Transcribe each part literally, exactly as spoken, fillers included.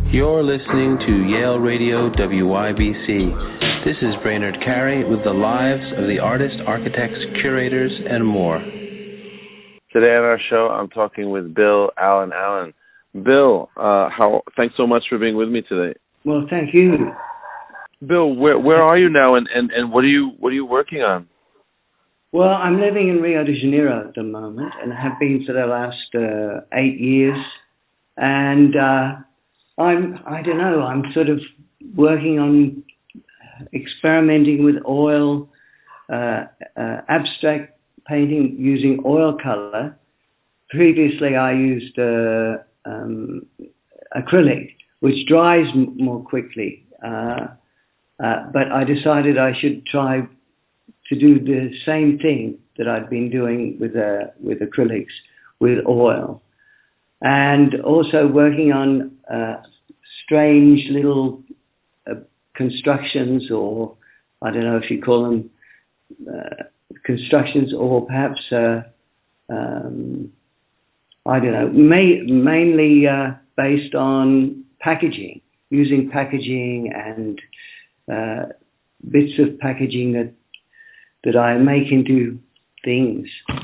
You're listening to Yale Radio W Y B C. This is Brainerd Carey with the lives of the artists, architects, curators, and more. Today on our show, I'm talking with Bill Allen Allen. Bill, uh, how? Thanks so much for being with me today. Well, thank you. Bill, where where are you now, and, and, and what are you what are you working on? Well, I'm living in Rio de Janeiro at the moment, and have been for the last uh, eight years. And uh, I'm I don't know. I'm sort of working on experimenting with oil, uh, uh, abstract painting using oil color. Previously, I used uh, um, acrylic, which dries m- more quickly. Uh, uh, but I decided I should try to do the same thing that I'd been doing with uh, with acrylics, with oil, and also working on uh, strange little uh, constructions, or I don't know if you call them uh, constructions, or perhaps uh, um, I don't know, may, mainly uh, based on packaging, using packaging and uh, bits of packaging that that I make into things.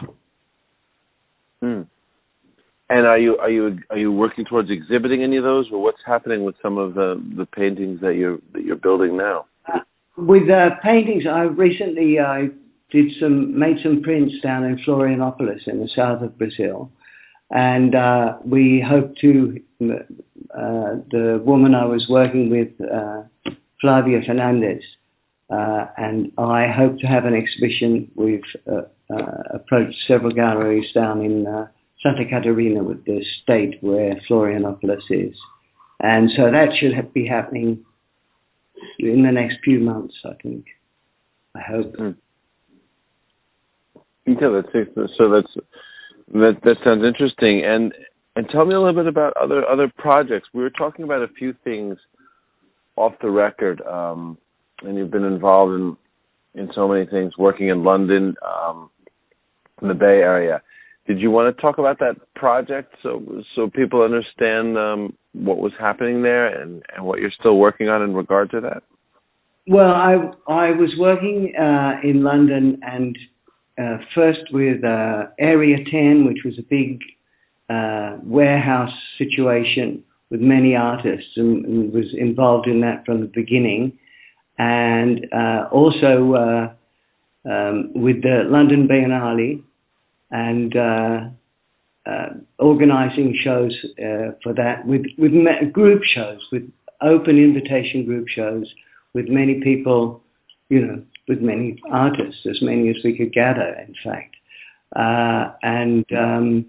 Hmm. And are you are you are you working towards exhibiting any of those, or what's happening with some of the, the paintings that you're that you're building now? Uh, with uh, paintings, I recently I did some made some prints down in Florianopolis in the south of Brazil, and uh, we hope to. Uh, the woman I was working with, uh, Flavia Fernandez, uh, and I hope to have an exhibition. We've uh, uh, approached several galleries down in uh, Santa Catarina, with the state where Florianopolis is. And so that should ha- be happening in the next few months, I think. I hope. Mm. Yeah, that's, so that's, that, that sounds interesting. And and tell me a little bit about other, other projects. We were talking about a few things off the record, um, and you've been involved in, in so many things, working in London, um, in the Bay Area. Did you want to talk about that project so so people understand um, what was happening there and, and what you're still working on in regard to that? Well, I I was working uh, in London, and uh, first with uh, Area ten, which was a big uh, warehouse situation with many artists, and, and was involved in that from the beginning, and uh, also uh, um, with the London Biennale, and uh, uh, organising shows uh, for that, with, with group shows, with open invitation group shows, with many people, you know, with many artists, as many as we could gather, in fact. Uh, and um,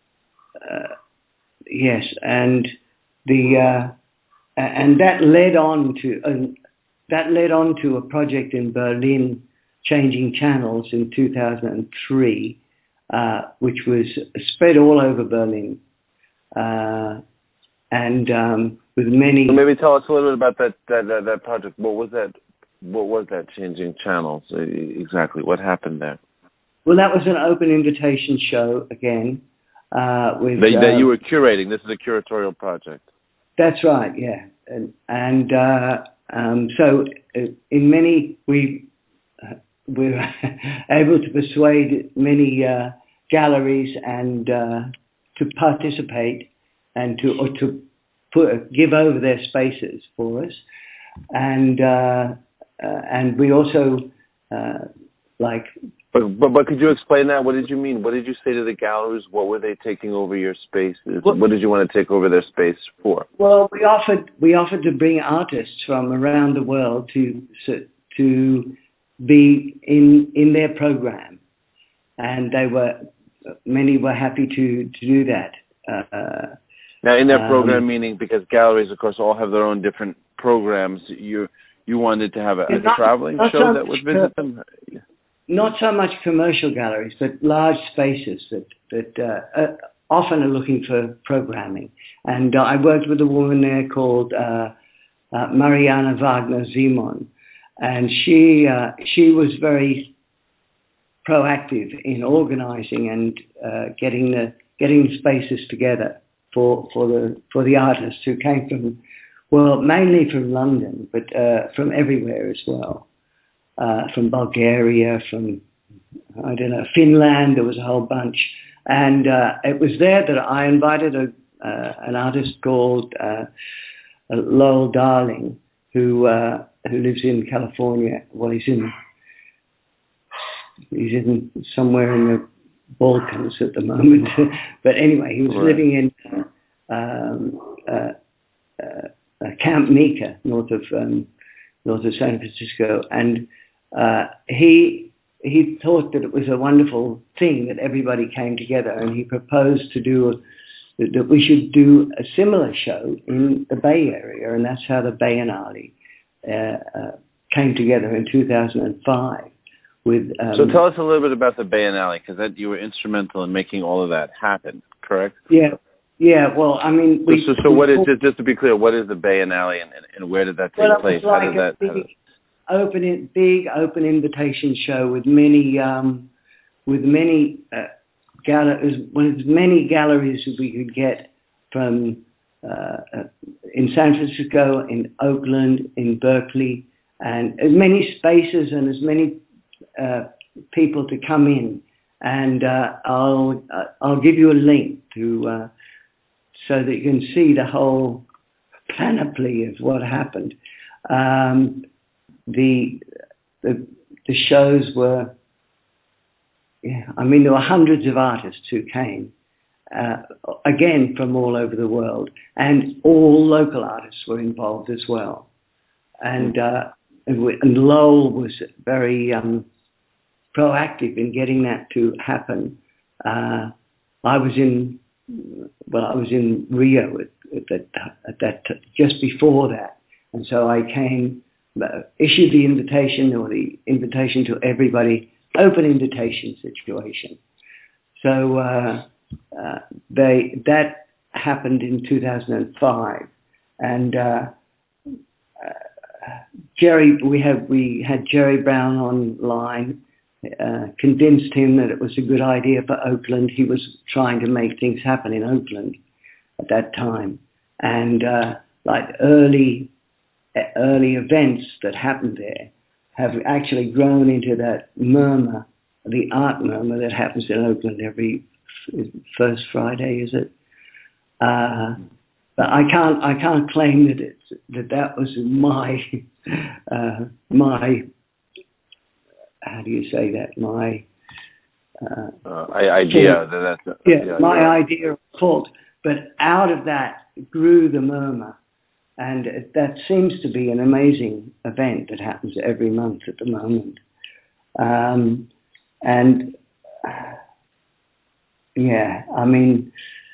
uh, yes, and the uh, and that led on to uh, that led on to a project in Berlin, Changing Channels, in two thousand three. Uh, which was spread all over Berlin, uh, and um, with many. So maybe tell us a little bit about that, that that that project. What was that? What was that Changing Channels exactly? What happened there? Well, that was an open invitation show again. Uh, with that, that uh, you were curating. This is a curatorial project. That's right. Yeah, and, and uh, um, so uh, in many we. Uh, we were able to persuade many uh, galleries and uh, to participate and to or to put, give over their spaces for us, and uh, uh, and we also uh, like. But, but but could you explain that? What did you mean? What did you say to the galleries? What were they taking over your spaces? Well, what did you want to take over their space for? Well, we offered we offered to bring artists from around the world to to. be in in their program, and they were many were happy to to do that. Uh, now, in their um, program, meaning because galleries, of course, all have their own different programs. You you wanted to have a, a not, traveling not show so that would visit them. Not so much commercial galleries, but large spaces that that uh, uh, often are looking for programming. And uh, I worked with a woman there called uh, uh, Mariana Wagner Simon. And she uh, she was very proactive in organising and uh, getting the getting spaces together for, for the for the artists who came from Well, mainly from London, but uh, from everywhere as well. Uh, from Bulgaria, from, I don't know, Finland, there was a whole bunch. And uh, it was there that I invited a, uh, an artist called uh, Lowell Darling, who uh, who lives in California. Well, he's in he's in somewhere in the Balkans at the moment. But anyway, he was right. living in uh, um, uh, uh, Camp Mika, north of um, north of San Francisco, and uh, he he thought that it was a wonderful thing that everybody came together, and he proposed to do a, that we should do a similar show in the Bay Area, and that's how the Bayernale uh, uh, came together in two thousand five. With um, so tell us a little bit about the Bayernale, because that you were instrumental in making all of that happen, correct? Yeah, yeah. Well, I mean, we, so, so we what is talk- just, just to be clear, what is the Bayernale, and, and, and where did that take well, place? It was like how did that? a How big, did... open, big open invitation show with many, um, with many. Uh, Galleries, one of as many galleries as we could get from uh, uh, in San Francisco, in Oakland, in Berkeley, and as many spaces and as many uh, people to come in. And uh, I'll uh, I'll give you a link to uh, so that you can see the whole panoply of what happened. Um, the the the shows were. Yeah, I mean, there were hundreds of artists who came, uh, again, from all over the world, and all local artists were involved as well. And, uh, and, we, and Lowell was very um, proactive in getting that to happen. Uh, I was in, well, I was in Rio at, at that, at that just before that, and so I came, uh, issued the invitation or the invitation to everybody. Open invitation situation. So uh, uh, they that happened in two thousand five, and uh, uh, Jerry, we had we had Jerry Brown online, uh, convinced him that it was a good idea for Oakland. He was trying to make things happen in Oakland at that time, and uh, like early early events that happened there have actually grown into that murmur, the art murmur that happens in Oakland every first Friday, is it? Uh, but I can't, I can't claim that it, that that was my, uh, my, how do you say that? My uh, uh, idea. That that's, yeah, yeah, my yeah. idea of fault. But out of that grew the murmur. And that seems to be an amazing event that happens every month at the moment. Um, and, yeah, I mean...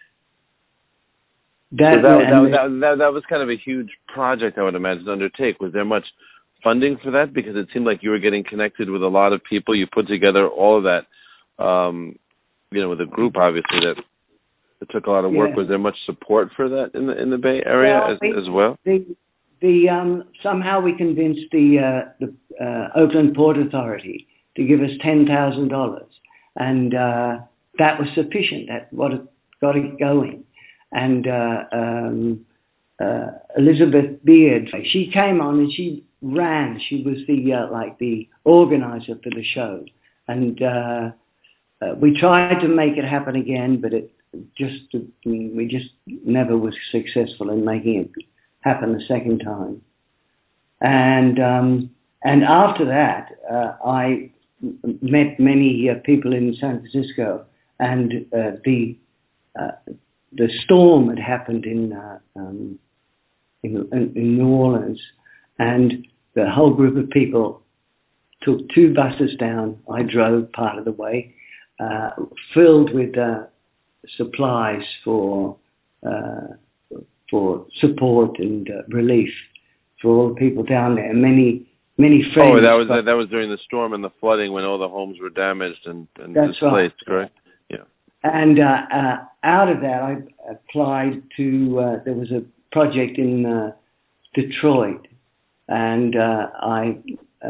That, so that, that, the, that, that, that was kind of a huge project, I would imagine, to undertake. Was there much funding for that? Because it seemed like you were getting connected with a lot of people. You put together all of that, um, you know, with a group, obviously, that... It took a lot of work. Yeah. Was there much support for that in the in the Bay Area well, as, we, as well? The, the um, somehow we convinced the uh, the uh, Oakland Port Authority to give us ten thousand dollars, and uh, that was sufficient. That what it got it going. And uh, um, uh, Elizabeth Beard, she came on and she ran. She was the uh, like the organizer for the show, and uh, uh, we tried to make it happen again, but it. Just to, we just never was successful in making it happen the second time, and um, and after that uh, I met many uh, people in San Francisco, and uh, the uh, the storm had happened in, uh, um, in in New Orleans, and the whole group of people took two buses down. I drove part of the way, uh, filled with. Uh, supplies for uh, for support and uh, relief for all the people down there. Many many friends. Oh, that was that was during the storm and the flooding when all the homes were damaged and, and that's displaced, right. correct? Yeah. And uh, uh, out of that, I applied to. Uh, there was a project in uh, Detroit, and uh, I uh,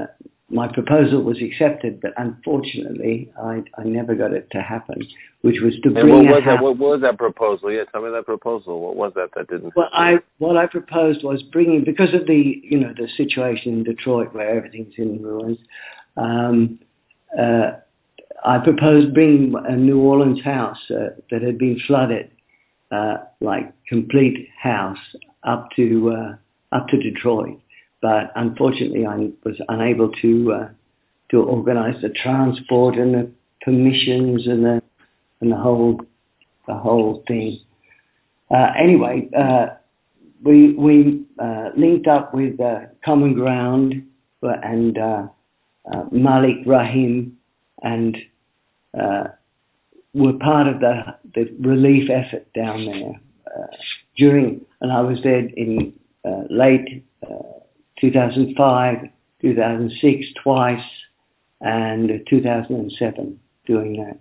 my proposal was accepted, but unfortunately, I, I never got it to happen, which was to and bring what was a that? house. What was that proposal? Yeah, tell me that proposal. What was that that didn't? Well, I what I proposed was bringing, because of the you know the situation in Detroit where everything's in ruins. Um, uh, I proposed bringing a New Orleans house uh, that had been flooded, uh, like complete house, up to uh, up to Detroit. But unfortunately, I was unable to uh, to organise the transport and the permissions and the and the whole the whole thing. Uh, anyway, uh, we we uh, linked up with uh, Common Ground and uh, uh, Malik Rahim, and uh, were part of the the relief effort down there uh, during. And I was there in uh, late. Uh, two thousand five, two thousand six twice, and two thousand seven doing that.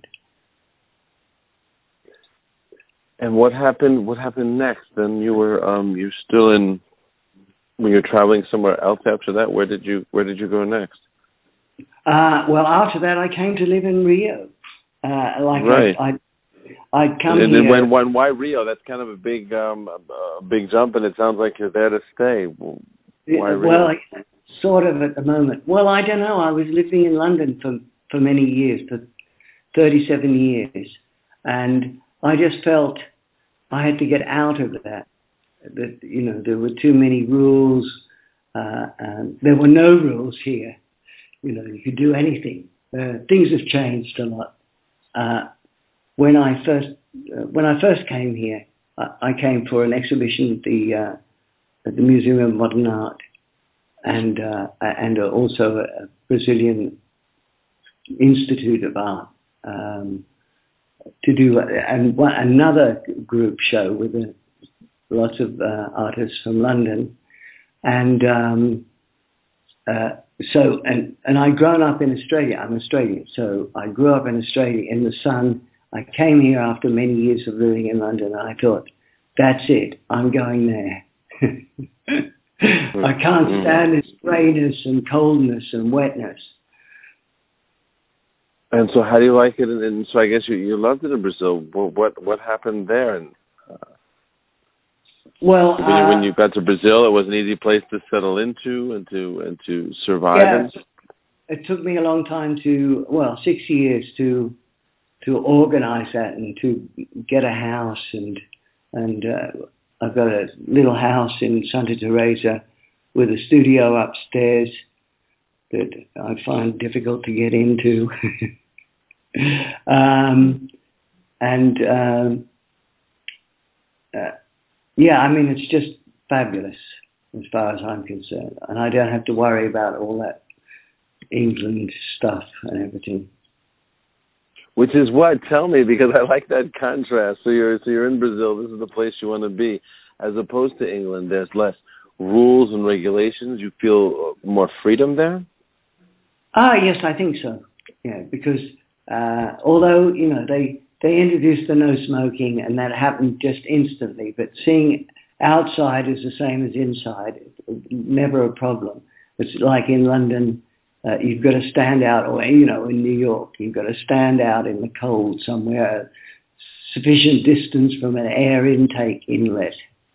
And what happened? What happened next? Then you were um, you still in when you're traveling somewhere else after that. Where did you Where did you go next? Uh, well, after that, I came to live in Rio. Uh, like right. I, I'd, I'd come and here. then when, when why Rio? That's kind of a big um, a, a big jump, and it sounds like you're there to stay. Why Rio? Well, sort of at the moment. Well, I don't know. I was living in London for, for many years, for thirty-seven years. And I just felt I had to get out of that. That, you know, there were too many rules. Uh, and there were no rules here. You know, you could do anything. Uh, things have changed a lot. Uh, when I first uh, when I first came here, I, I came for an exhibition at the uh, at the Museum of Modern Art, and uh, and also a Brazilian Institute of Art um, to do, and one, another group show with a, lots of uh, artists from London, and um, uh, so and and I'd grown up in Australia. I'm Australian, so I grew up in Australia in the sun. I came here after many years of living in London, and I thought, that's it, I'm going there. I can't stand this grayness and coldness and wetness. And so, how do you like it? And, and so, I guess you, you loved it in Brazil. What what, what happened there? And uh, well, when, you, uh, when you got to Brazil, it was an easy place to settle into and to and to survive yeah, in. It took me a long time to, well, six years to to organise that and to get a house, and and uh, I've got a little house in Santa Teresa with a studio upstairs that I find difficult to get into. um, and um, uh, yeah, I mean, it's just fabulous as far as I'm concerned. And I don't have to worry about all that England stuff and everything. Which is what? Tell me, because I like that contrast. So you're so you're in Brazil. This is the place you want to be, as opposed to England. There's less rules and regulations. You feel more freedom there. Ah, yes, I think so. Yeah, because uh, although you know they they introduced the no smoking, and that happened just instantly, but seeing outside is the same as inside. Never a problem. It's like in London. Uh, you've got to stand out, or, you know, in New York, you've got to stand out in the cold somewhere, sufficient distance from an air intake inlet.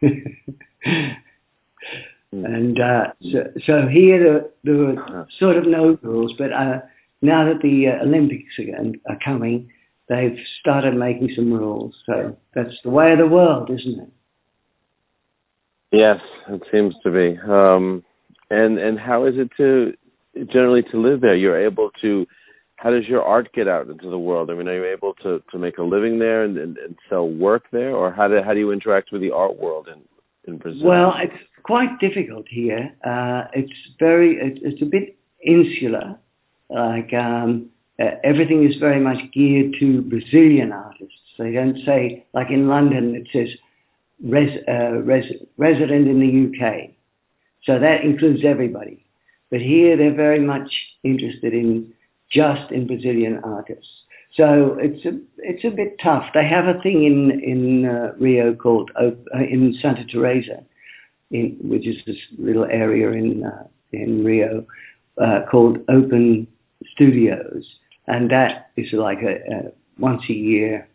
and uh, so, so here there, there were sort of no rules, but uh, now that the uh, Olympics are, are coming, they've started making some rules. So that's the way of the world, isn't it? Yes, it seems to be. Um, and and how is it to... generally to live there? You're able to, how does your art get out into the world? I mean, are you able to, to make a living there and, and, and sell work there? Or how do, how do you interact with the art world in, in Brazil? Well, it's quite difficult here. Uh, it's very, it, it's a bit insular. Like um, uh, everything is very much geared to Brazilian artists. They don't say, like in London, it says res, uh, res, resident in the U K. So that includes everybody. But here they're very much interested in just in Brazilian artists. So it's a it's a bit tough. They have a thing in in uh, Rio called uh, in Santa Teresa, in which is this little area in uh, in Rio, uh, called Open Studios, and that is like a, a once a year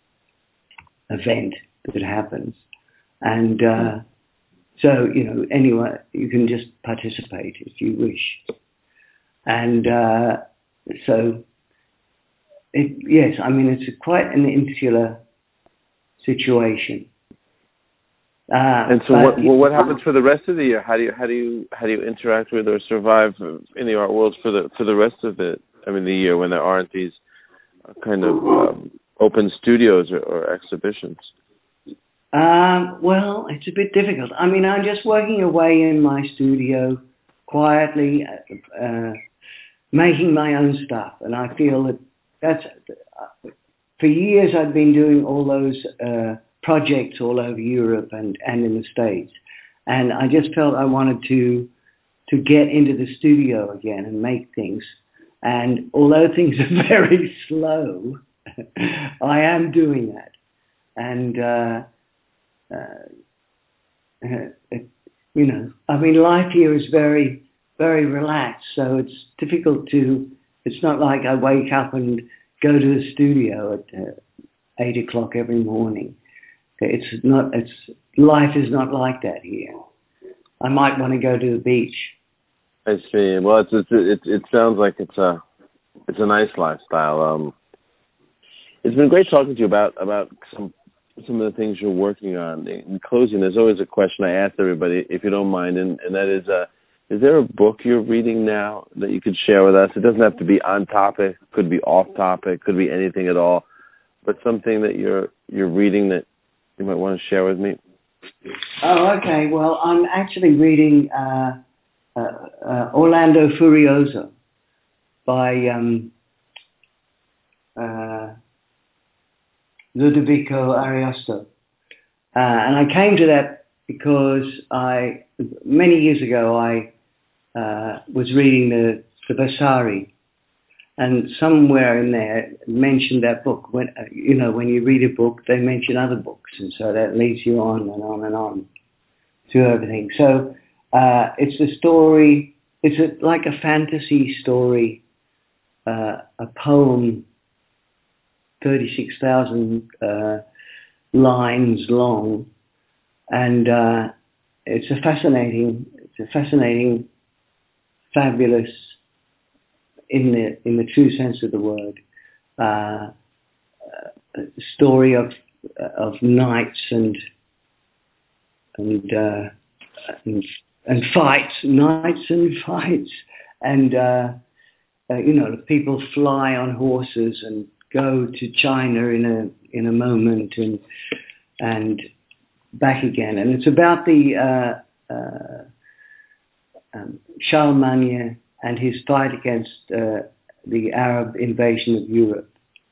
event that happens. And uh, so, you know, anyone, you can just participate if you wish. And uh, so, it, yes, I mean, it's a, quite an insular situation. Uh, and so, what well, what happens for the rest of the year? How do you how do you how do you interact with or survive in the art world for the for the rest of the I mean the year when there aren't these kind of um, open studios or, or exhibitions? Um, well, it's a bit difficult. I mean, I'm just working away in my studio quietly, uh, making my own stuff, and I feel that that's uh, for years I've been doing all those uh, projects all over Europe and, and in the States, and I just felt I wanted to to get into the studio again and make things. And although things are very slow, I am doing that, and. Uh, Uh, uh, it, you know, I mean, life here is very, very relaxed, so it's difficult to, it's not like I wake up and go to the studio at uh, eight o'clock every morning. It's not, it's, life is not like that here. I might want to go to the beach. I see. Well, it's, it's, it, it sounds like it's a, it's a nice lifestyle. Um, it's been great talking to you about, about some some of the things you're working on. In closing, there's always a question I ask everybody, if you don't mind, and, and that is, uh, is there a book you're reading now that you could share with us? It doesn't have to be on topic, could be off topic, could be anything at all, but something that you're you're reading that you might want to share with me. Oh, okay. Well, I'm actually reading uh, uh, uh, Orlando Furioso by um, uh, Ludovico Ariosto. Uh, and I came to that because I, many years ago, I uh, was reading the, the Vasari, and somewhere in there mentioned that book. When uh, you know, when you read a book, they mention other books, and so that leads you on and on and on to everything. So uh, it's a story, it's a, like a fantasy story, uh, a poem, thirty-six thousand uh, lines long, and uh, it's a fascinating, it's a fascinating, fabulous, in the in the true sense of the word, uh, a story of of knights and and uh, and, and fights, knights and fights, and uh, uh, you know, people fly on horses and go to China in a in a moment and and back again, and it's about the uh, uh, um, Charlemagne and his fight against uh, the Arab invasion of Europe.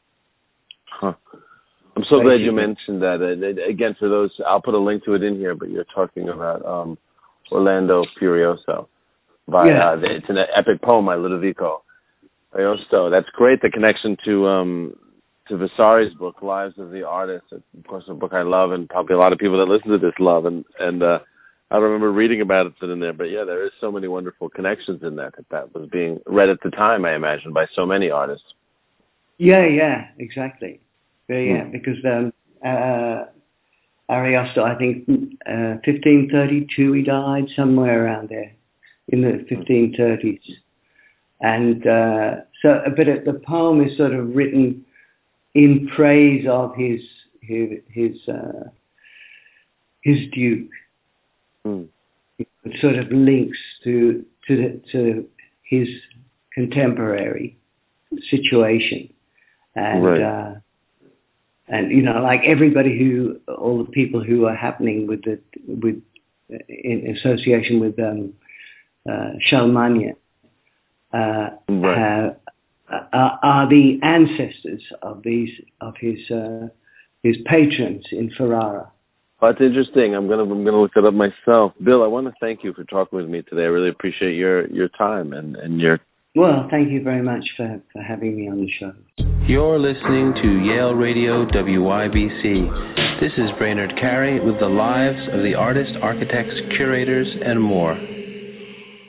Huh. I'm so Basically. glad you mentioned that. Uh, again, for those, I'll put a link to it in here. But you're talking about um, Orlando Furioso by yeah. uh, it's an epic poem by Ludovico Ariosto. That's great. The connection to um, to Vasari's book, Lives of the Artists. It's, of course, a book I love, and probably a lot of people that listen to this love. And and uh, I remember reading about it in there. But yeah, there is so many wonderful connections in that. That that was being read at the time, I imagine, by so many artists. Yeah, yeah, exactly. Yeah, yeah, hmm. because um, uh, Ariosto, I think, uh, fifteen thirty-two, he died somewhere around there in the fifteen thirties. And uh, so, but the poem is sort of written in praise of his his his, uh, his duke. Mm. It sort of links to to the, to his contemporary situation, and right. uh, and you know, like everybody who, all the people who are happening with the with in association with um, uh, Charlemagne. Uh, right. uh, are, are the ancestors of these of his uh, his patrons in Ferrara. Oh, that's interesting. I'm gonna I'm gonna look that up myself. Bill, I want to thank you for talking with me today. I really appreciate your, your time and, and your. Well, thank you very much for, for having me on the show. You're listening to Yale Radio W Y B C. This is Brainerd Carey with the lives of the artists, architects, curators, and more.